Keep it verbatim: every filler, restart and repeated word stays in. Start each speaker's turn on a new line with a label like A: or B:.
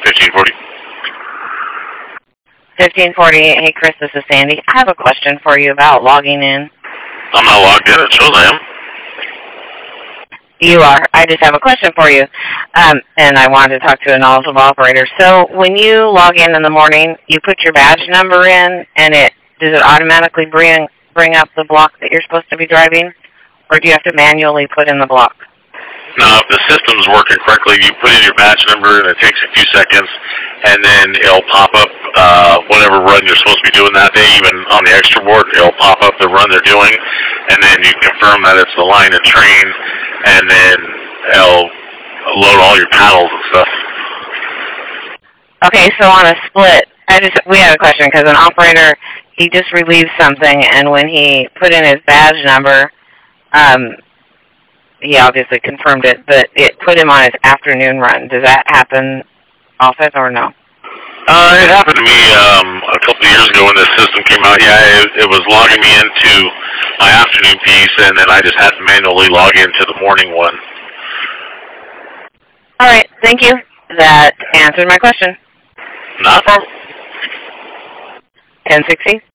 A: fifteen forty.
B: fifteen forty. Hey, Chris, this is Sandy. I have a question for you about logging in.
A: I'm not logged in. It shows I am.
B: You are. I just have a question for you, um, and I wanted to talk to a knowledgeable operator. So when you log in in the morning, you put your badge number in, and it does it automatically bring bring up the block that you're supposed to be driving, or do you have to manually put in the block?
A: No, if the system's working correctly, you put in your batch number, and it takes a few seconds, and then it'll pop up uh, whatever run you're supposed to be doing that day. Even on the extra board, it'll pop up the run they're doing, and then you confirm that it's the line and train, and then it'll load all your paddles and stuff.
B: Okay, so on a split, I just we had a question because an operator, he just relieved something, and when he put in his badge number, um, he obviously confirmed it, but it put him on his afternoon run. Does that happen often or no?
A: Uh, it happened to me um, a couple of years ago when this system came out. Yeah, it, it was logging me into my afternoon piece, and then I just had to manually log into the morning one.
B: All right, thank you. That answered my question.
A: Not a problem.
B: ten sixty.